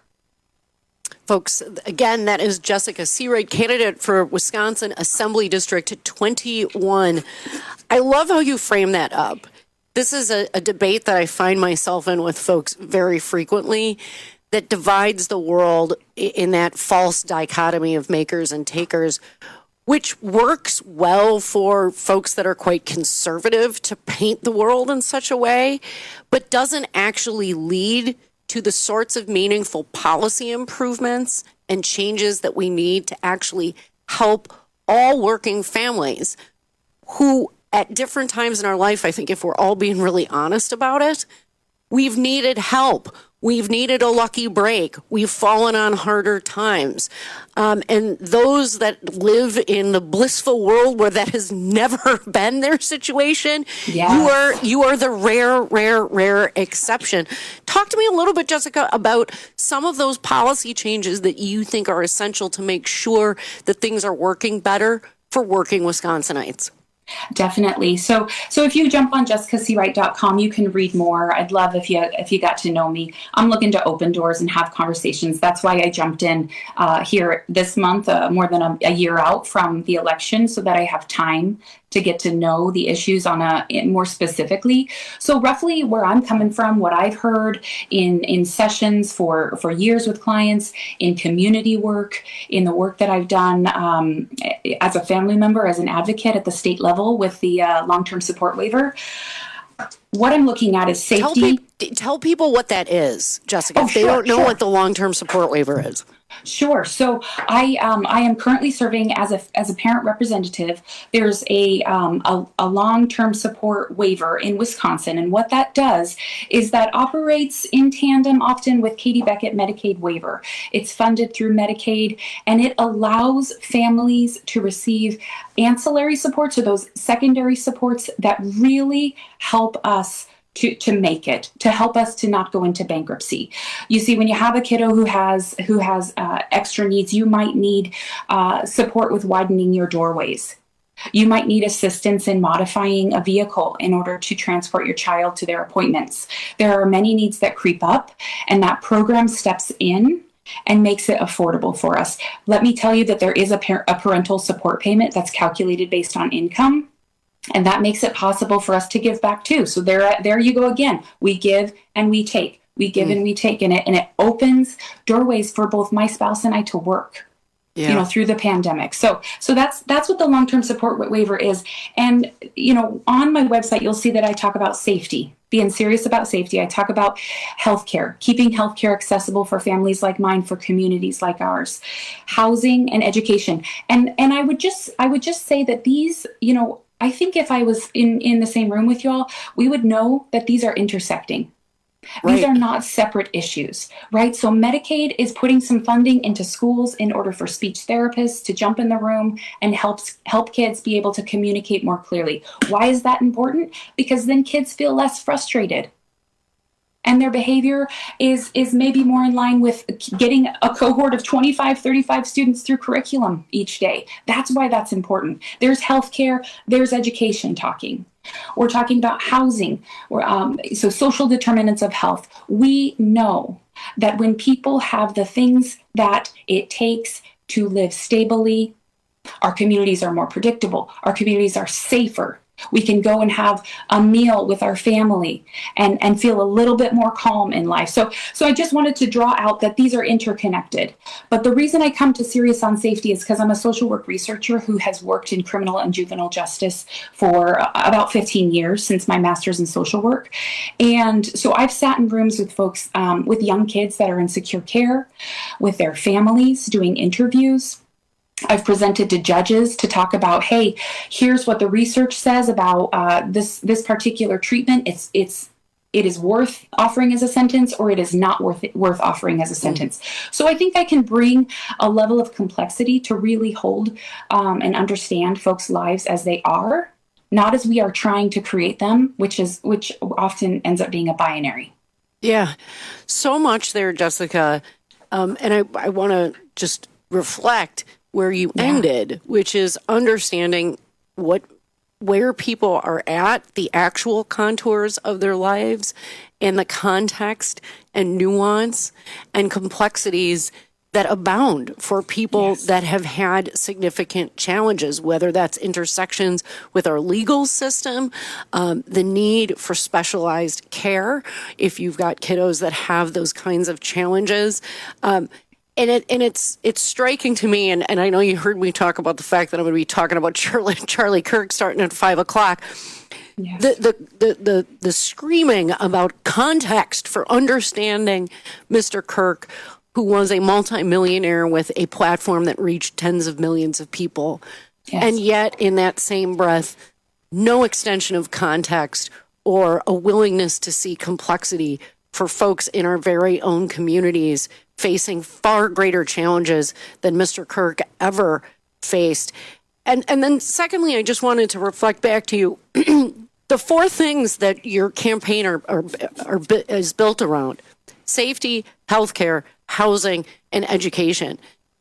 Folks, again, that is Jessica Seawright, candidate for Wisconsin Assembly District twenty-one. I love how you frame that up. This is a, a debate that I find myself in with folks very frequently that divides the world in that false dichotomy of makers and takers, which works well for folks that are quite conservative to paint the world in such a way, but doesn't actually lead to the sorts of meaningful policy improvements and changes that we need to actually help all working families who at different times in our life, I think if we're all being really honest about it, we've needed help. We've needed a lucky break. We've fallen on harder times. Um, and those that live in the blissful world where that has never been their situation, yes. you are you are the rare, rare, rare exception. Talk to me a little bit, Jessica, about some of those policy changes that you think are essential to make sure that things are working better for working Wisconsinites. Definitely. So, so if you jump on jessica seawright dot com, you can read more. I'd love if you if you got to know me. I'm looking to open doors and have conversations. That's why I jumped in uh, here this month, uh, more than a, a year out from the election, so that I have time to get to know the issues on a more specifically. So roughly where I'm coming from, what I've heard in, in sessions for, for years with clients, in community work, in the work that I've done um, as a family member, as an advocate at the state level with the uh, long-term support waiver, what I'm looking at is safety. Tell, pe- tell people what that is, Jessica, oh, if they sure, don't know sure. what the long-term support waiver is. Sure. So I um, I am currently serving as a as a parent representative. There's a um, a, a long-term support waiver in Wisconsin, and what that does is that operates in tandem often with Katie Beckett Medicaid waiver. It's funded through Medicaid, and it allows families to receive ancillary supports, or those secondary supports that really help us to, to make it, to help us to not go into bankruptcy. You see, when you have a kiddo who has who has uh, extra needs, you might need uh, support with widening your doorways. You might need assistance in modifying a vehicle in order to transport your child to their appointments. There are many needs that creep up, and that program steps in and makes it affordable for us. Let me tell you that there is a, par- a parental support payment that's calculated based on income. And that makes it possible for us to give back too. So there, there you go again. We give and we take. We give mm. and we take, and it and it opens doorways for both my spouse and I to work. Yeah. You know, through the pandemic. So, so that's that's what the long-term support waiver is. And you know, on my website, you'll see that I talk about safety. Being serious about safety. I talk about healthcare, keeping healthcare accessible for families like mine, for communities like ours, housing and education. And and I would just I would just say that these, you know. I think if I was in, in the same room with y'all, we would know that these are intersecting. Right. These are not separate issues, right? So Medicaid is putting some funding into schools in order for speech therapists to jump in the room and help, help kids be able to communicate more clearly. Why is that important? Because then kids feel less frustrated. And their behavior is is maybe more in line with getting a cohort of twenty-five, thirty-five students through curriculum each day. That's why that's important. There's healthcare, there's education talking. We're talking about housing, or, um, so social determinants of health. We know that when people have the things that it takes to live stably, our communities are more predictable, our communities are safer. We can go and have a meal with our family and, and feel a little bit more calm in life. So, so I just wanted to draw out that these are interconnected. But the reason I come to Serious on Safety is because I'm a social work researcher who has worked in criminal and juvenile justice for about fifteen years, since my master's in social work. And so I've sat in rooms with folks, um, with young kids that are in secure care, with their families, doing interviews. I've presented to judges to talk about, hey, here's what the research says about uh, this this particular treatment. It's it's it is worth offering as a sentence, or it is not worth it, worth offering as a sentence. So I think I can bring a level of complexity to really hold um, and understand folks' lives as they are, not as we are trying to create them, which is which often ends up being a binary. Yeah, so much there, Jessica. Um, and I, I want to just reflect where you yeah. ended, which is understanding what where people are at, the actual contours of their lives, and the context and nuance and complexities that abound for people yes. that have had significant challenges, whether that's intersections with our legal system, um, the need for specialized care if you've got kiddos that have those kinds of challenges. Um, and it and it's it's striking to me, and, and I know you heard me talk about the fact that I'm going to be talking about Charlie, Charlie Kirk starting at five o'clock. Yes. The, the, the, the, the screaming about context for understanding Mister Kirk, who was a multimillionaire with a platform that reached tens of millions of people. Yes. And yet, in that same breath, no extension of context or a willingness to see complexity for folks in our very own communities facing far greater challenges than Mister Kirk ever faced. And, and then secondly, I just wanted to reflect back to you, the four things that your campaign are, are, are, is built around: safety, healthcare, housing, and education.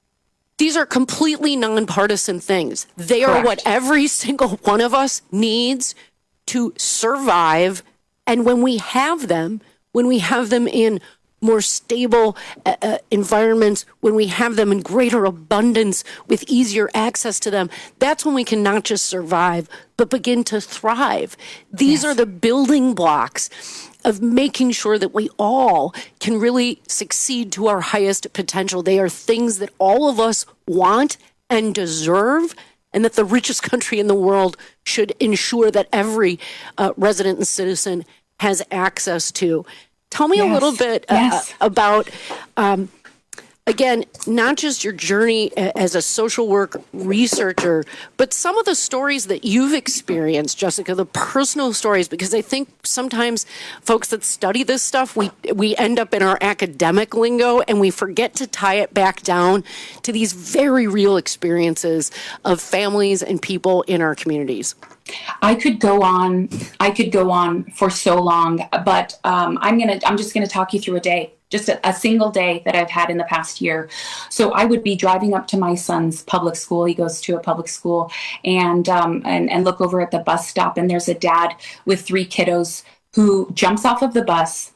These are completely nonpartisan things. They Correct. Are what every single one of us needs to survive. And when we have them, when we have them in more stable uh, environments, when we have them in greater abundance with easier access to them, that's when we can not just survive, but begin to thrive. These yes. are the building blocks of making sure that we all can really succeed to our highest potential. They are things that all of us want and deserve, and that the richest country in the world should ensure that every uh, resident and citizen has access to. Tell me yes. a little bit uh, yes. about, um, again, not just your journey as a social work researcher, but some of the stories that you've experienced, Jessica, the personal stories, because I think sometimes folks that study this stuff, we we end up in our academic lingo and we forget to tie it back down to these very real experiences of families and people in our communities. I could go on. I could go on for so long, but um, I'm gonna. I'm just gonna talk you through a day, just a, a single day that I've had in the past year. So I would be driving up to my son's public school. He goes to a public school, and um, and and look over at the bus stop, and there's a dad with three kiddos who jumps off of the bus,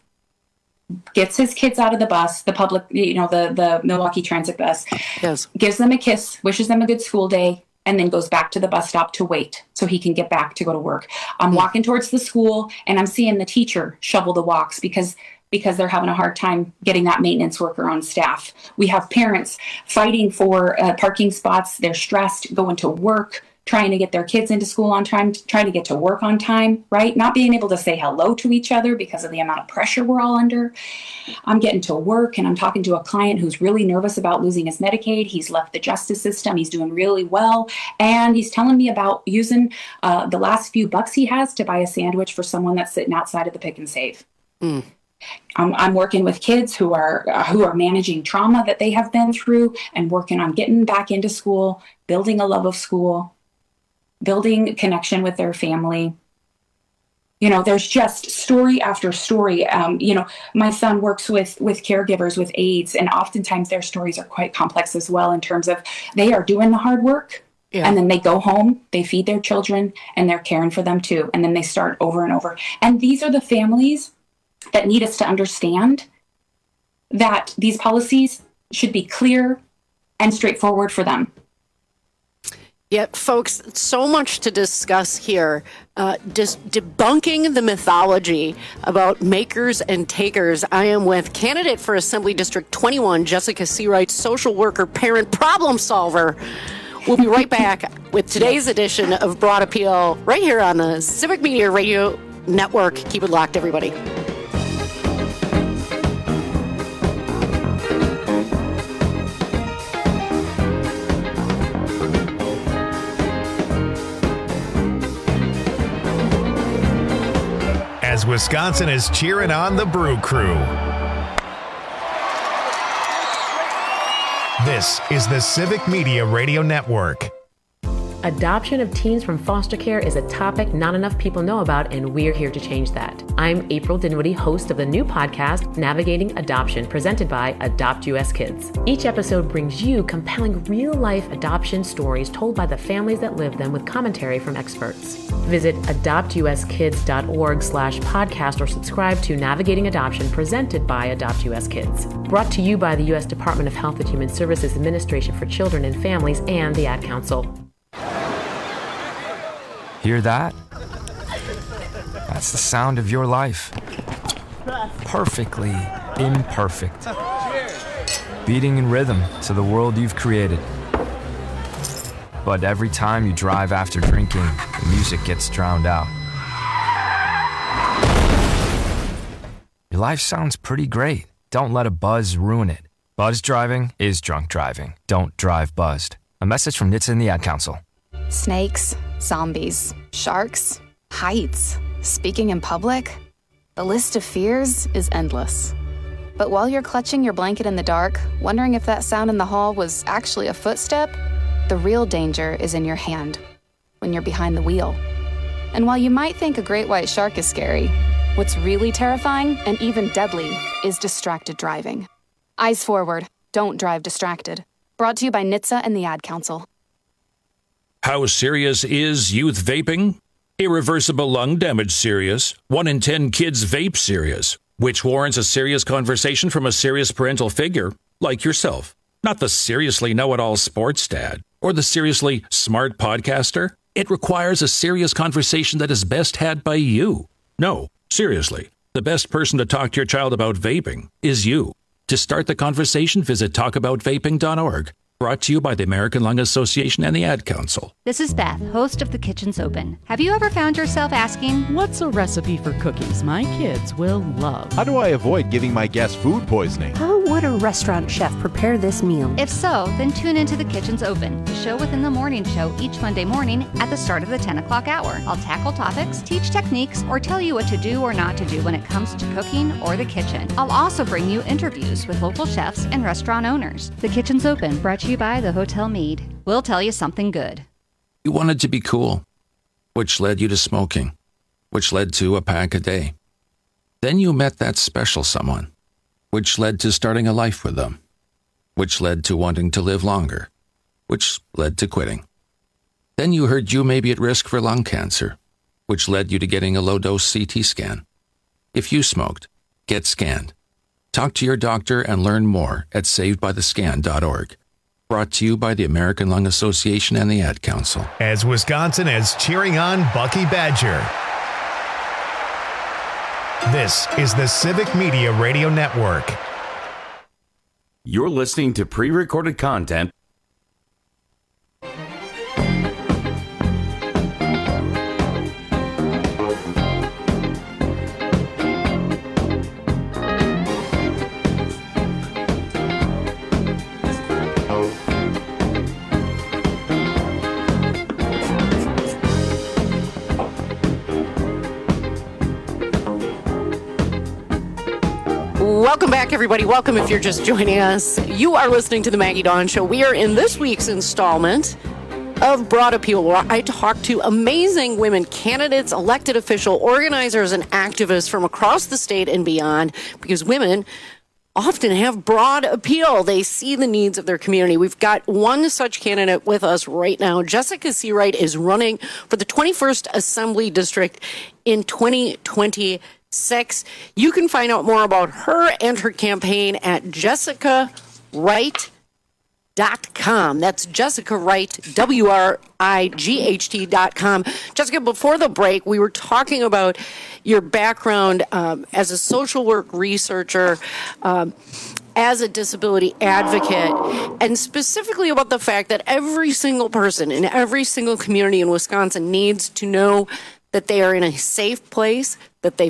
gets his kids out of the bus, the public, you know, the the Milwaukee Transit bus, yes, gives them a kiss, wishes them a good school day, and then goes back to the bus stop to wait so he can get back to go to work. I'm walking towards the school, and I'm seeing the teacher shovel the walks because because they're having a hard time getting that maintenance worker on staff. We have parents fighting for uh, parking spots. They're stressed, going to work, trying to get their kids into school on time, trying to get to work on time, right? Not being able to say hello to each other because of the amount of pressure we're all under. I'm getting to work and I'm talking to a client who's really nervous about losing his Medicaid. He's left the justice system. He's doing really well. And he's telling me about using uh, the last few bucks he has to buy a sandwich for someone that's sitting outside of the Pick and Save. Mm. I'm, I'm working with kids who are uh, who are managing trauma that they have been through and working on getting back into school, building a love of school, building connection with their family. You know, there's just story after story. Um, you know, my son works with with caregivers with AIDS, and oftentimes their stories are quite complex as well in terms of they are doing the hard work, yeah. and then they go home, they feed their children, and they're caring for them too. And then they start over and over. And these are the families that need us to understand that these policies should be clear and straightforward for them. Yet, folks, so much to discuss here. Uh, just debunking the mythology about makers and takers. I am with candidate for Assembly District twenty-one, Jessica Seawright, social worker, parent, problem solver. We'll be right back with today's edition of Broad Appeal right here on the Civic Media Radio Network. Keep it locked, everybody. As Wisconsin is cheering on the Brew Crew. This is the Civic Media Radio Network. Adoption of teens from foster care is a topic not enough people know about, and we're here to change that. I'm April Dinwiddie, host of the new podcast, Navigating Adoption, presented by Adopt U S Kids. Each episode brings you compelling real-life adoption stories told by the families that live them with commentary from experts. Visit adopt u s kids dot org slash podcast or subscribe to Navigating Adoption, presented by Adopt U S Kids. Brought to you by the U S Department of Health and Human Services Administration for Children and Families and the Ad Council. Hear that? That's the sound of your life. Perfectly imperfect. Beating in rhythm to the world you've created. But every time you drive after drinking, the music gets drowned out. Your life sounds pretty great. Don't let a buzz ruin it. Buzz driving is drunk driving. Don't drive buzzed. A message from N H T S A and the Ad Council. Snakes, zombies, sharks, heights, speaking in public. The list of fears is endless. But while you're clutching your blanket in the dark, wondering if that sound in the hall was actually a footstep, the real danger is in your hand, when you're behind the wheel. And while you might think a great white shark is scary, what's really terrifying and even deadly is distracted driving. Eyes forward, don't drive distracted. Brought to you by N H T S A and the Ad Council. How serious is youth vaping? Irreversible lung damage serious. One in ten kids vape serious, which warrants a serious conversation from a serious parental figure like yourself. Not the seriously know-it-all sports dad or the seriously smart podcaster. It requires a serious conversation that is best had by you. No, seriously, the best person to talk to your child about vaping is you. To start the conversation, visit talk about vaping dot org. Brought to you by the American Lung Association and the Ad Council. This is Beth, host of The Kitchen's Open. Have you ever found yourself asking, what's a recipe for cookies my kids will love? How do I avoid giving my guests food poisoning? How would a restaurant chef prepare this meal? If so, then tune into The Kitchen's Open, the show within the morning show each Monday morning at the start of the ten o'clock hour. I'll tackle topics, teach techniques, or tell you what to do or not to do when it comes to cooking or the kitchen. I'll also bring you interviews with local chefs and restaurant owners. The Kitchen's Open, brought to you by the Hotel Mead. We'll tell you something good. You wanted to be cool, which led you to smoking, which led to a pack a day. Then you met that special someone, which led to starting a life with them, which led to wanting to live longer, which led to quitting. Then you heard you may be at risk for lung cancer, which led you to getting a low-dose C T scan. If you smoked, get scanned. Talk to your doctor and learn more at saved by the scan dot org. Brought to you by the American Lung Association and the Ad Council. As Wisconsin is cheering on Bucky Badger. This is the Civic Media Radio Network. You're listening to pre-recorded content. Welcome back, everybody. Welcome if you're just joining us. You are listening to The Maggie Dawn Show. We are in this week's installment of Broad Appeal, where I talk to amazing women candidates, elected official, organizers, and activists from across the state and beyond, because women often have broad appeal. They see the needs of their community. We've got one such candidate with us right now. Jessica Seawright is running for the twenty-first Assembly District in twenty twenty-six. You can find out more about her and her campaign at jessica wright dot com. That's Jessica Wright, W R I G H T dot com. Jessica, before the break, we were talking about your background um, as a social work researcher, um, as a disability advocate, and specifically about the fact that every single person in every single community in Wisconsin needs to know that they are in a safe place, that they've got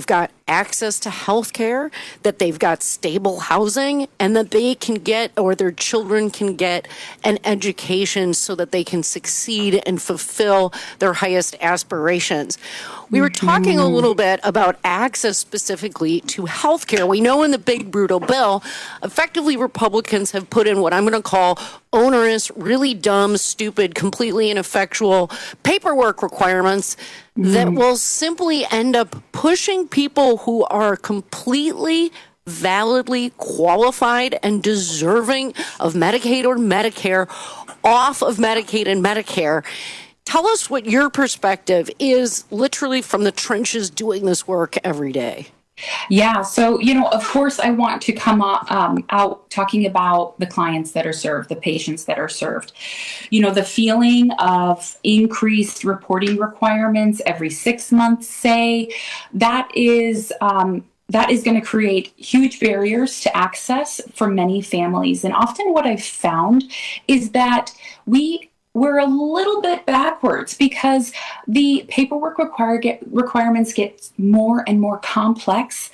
access to health care, that they've got stable housing, and that they can get, or their children can get, an education so that they can succeed and fulfill their highest aspirations. We were talking a little bit about access specifically to health care. We know in the big, brutal bill, effectively Republicans have put in what I'm going to call onerous, really dumb, stupid, completely ineffectual paperwork requirements mm. that will simply end up pushing people who are completely validly qualified and deserving of Medicaid or Medicare off of Medicaid and Medicare. Tell us what your perspective is, literally from the trenches doing this work every day. Yeah. So, you know, of course, I want to come um, out talking about the clients that are served, the patients that are served. You know, the feeling of increased reporting requirements every six months, say, that is um, that is going to create huge barriers to access for many families. And often what I've found is that we we're a little bit backwards because the paperwork require get, requirements get more and more complex.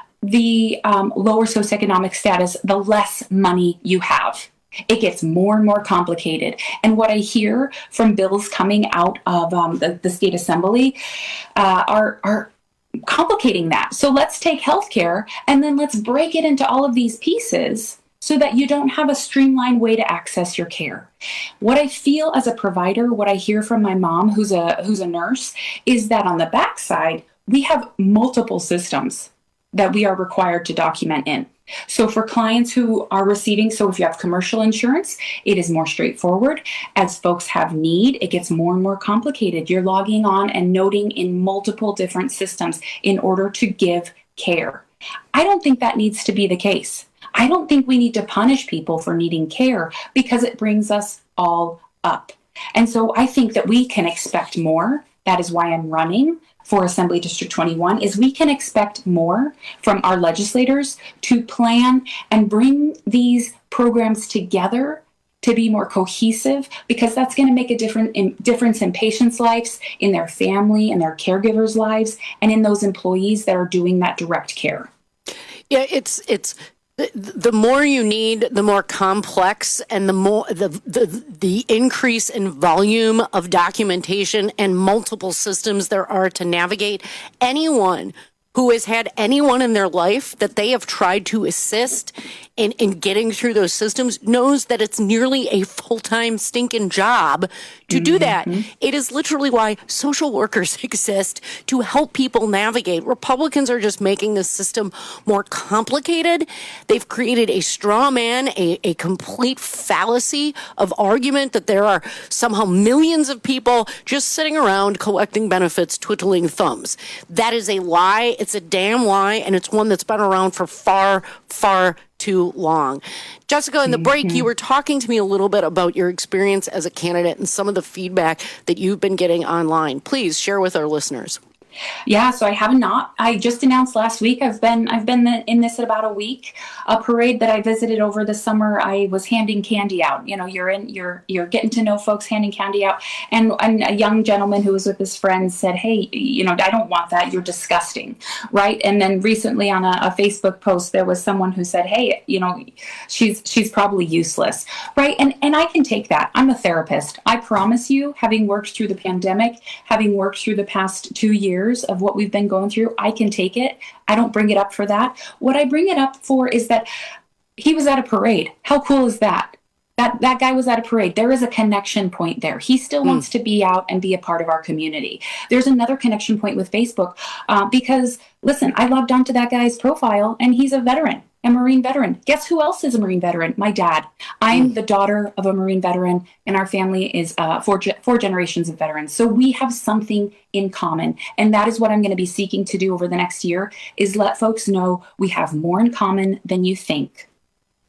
The um, lower socioeconomic status, the less money you have. It gets more and more complicated. And what I hear from bills coming out of um, the, the state assembly uh, are, are complicating that. So let's take healthcare and then let's break it into all of these pieces so that you don't have a streamlined way to access your care. What I feel as a provider, what I hear from my mom, who's a who's a nurse, is that on the backside, we have multiple systems that we are required to document in. So for clients who are receiving, so if you have commercial insurance, it is more straightforward. As folks have need, it gets more and more complicated. You're logging on and noting in multiple different systems in order to give care. I don't think that needs to be the case. I don't think we need to punish people for needing care because it brings us all up. And so I think that we can expect more. That is why I'm running for Assembly District twenty-one, is we can expect more from our legislators to plan and bring these programs together to be more cohesive, because that's going to make a different in, difference in patients' lives, in their family and their caregivers' lives, and in those employees that are doing that direct care. Yeah, it's it's the more you need, the more complex, and the more the, the the increase in volume of documentation and multiple systems there are to navigate. Anyone who has had anyone in their life that they have tried to assist in, in getting through those systems knows that it's nearly a full-time stinking job to mm-hmm. do that. It is literally why social workers exist, to help people navigate. Republicans are just making the system more complicated. They've created a straw man, a, a complete fallacy of argument that there are somehow millions of people just sitting around collecting benefits, twiddling thumbs. That is a lie. It's a damn lie, and it's one that's been around for far, far too long. Jessica, in the break, mm-hmm. you were talking to me a little bit about your experience as a candidate and some of the feedback that you've been getting online. Please share with our listeners. Yeah, so I have not. I just announced last week. I've been I've been in this about a week. A parade that I visited over the summer. I was handing candy out. You know, you're in you're you're getting to know folks, handing candy out. And, and a young gentleman who was with his friends said, "Hey, you know, I don't want that. You're disgusting," right? And then recently on a, a Facebook post, there was someone who said, "Hey, you know, she's she's probably useless," right? And and I can take that. I'm a therapist. I promise you, having worked through the pandemic, having worked through the past two years. Of what we've been going through, I can take it. I don't bring it up for that. What I bring it up for is that he was at a parade. How cool is that? That that guy was at a parade. There is a connection point there. He still mm. wants to be out and be a part of our community. There's another connection point with Facebook uh, because, listen, I logged onto that guy's profile and he's a veteran. A Marine veteran. Guess who else is a Marine veteran? My dad. I'm mm. the daughter of a Marine veteran, and our family is uh, four, ge- four generations of veterans. So we have something in common, and that is what I'm going to be seeking to do over the next year, is let folks know we have more in common than you think.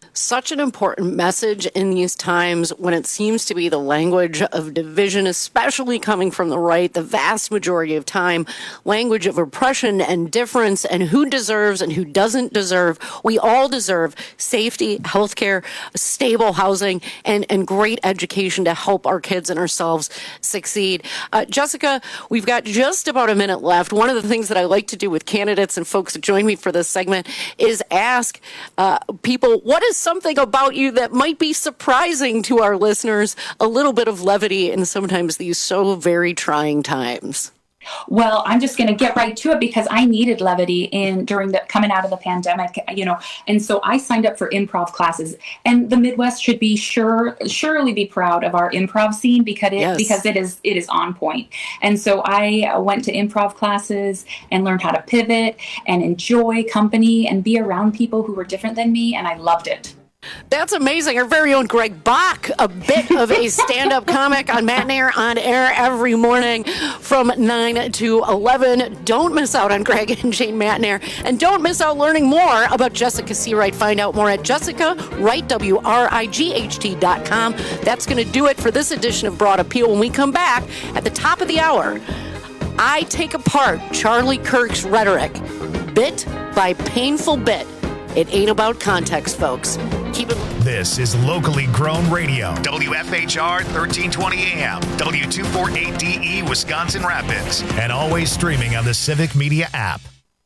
such an important message in these times when it seems to be the language of division, especially coming from the right, the vast majority of time, language of oppression and difference and who deserves and who doesn't deserve. We all deserve safety, healthcare, stable housing, and, and great education to help our kids and ourselves succeed. Uh, Jessica, we've got just about a minute left. One of the things that I like to do with candidates and folks that join me for this segment is ask uh, people, what is something about you that might be surprising to our listeners, a little bit of levity in sometimes these so very trying times? Well, I'm just going to get right to it because I needed levity in during the coming out of the pandemic, you know, and so I signed up for improv classes. And the Midwest should be sure, surely be proud of our improv scene because it yes. because it is it is on point. And so I went to improv classes and learned how to pivot and enjoy company and be around people who were different than me, and I loved it. That's amazing. Our very own Greg Bach, a bit of a stand-up comic on Matt and Air on air every morning from nine to eleven. Don't miss out on Greg and Jane Matnair. And don't miss out learning more about Jessica Seawright. Find out more at Jessica Wright, W R I G H T dot com. That's going to do it for this edition of Broad Appeal. When we come back at the top of the hour, I take apart Charlie Kirk's rhetoric bit by painful bit. It ain't about context, folks. Keep it. This is locally grown radio. W F H R thirteen twenty A M, W two forty-eight D E, Wisconsin Rapids, and always streaming on the Civic Media app.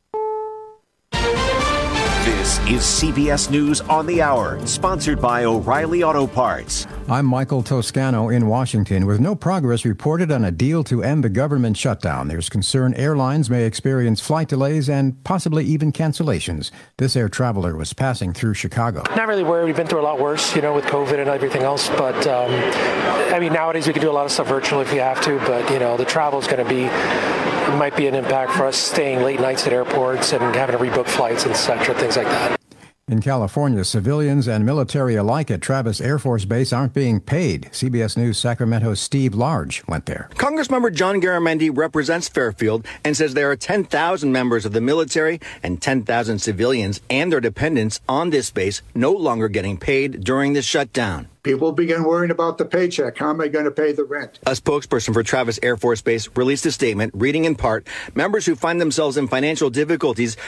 This is C B S News on the Hour, sponsored by O'Reilly Auto Parts. I'm Michael Toscano in Washington. With no progress reported on a deal to end the government shutdown, there's concern airlines may experience flight delays and possibly even cancellations. This air traveler was passing through Chicago. Not really worried. We've been through a lot worse, you know, with COVID and everything else. But, um, I mean, nowadays we can do a lot of stuff virtually if we have to. But, you know, the travel is going to be, it might be an impact for us staying late nights at airports and having to rebook flights and et cetera, things like that. In California, civilians and military alike at Travis Air Force Base aren't being paid. C B S News Sacramento's Steve Large went there. Congressmember John Garamendi represents Fairfield and says there are ten thousand members of the military and ten thousand civilians and their dependents on this base no longer getting paid during this shutdown. People begin worrying about the paycheck. How am I going to pay the rent? A spokesperson for Travis Air Force Base released a statement reading in part, members who find themselves in financial difficulties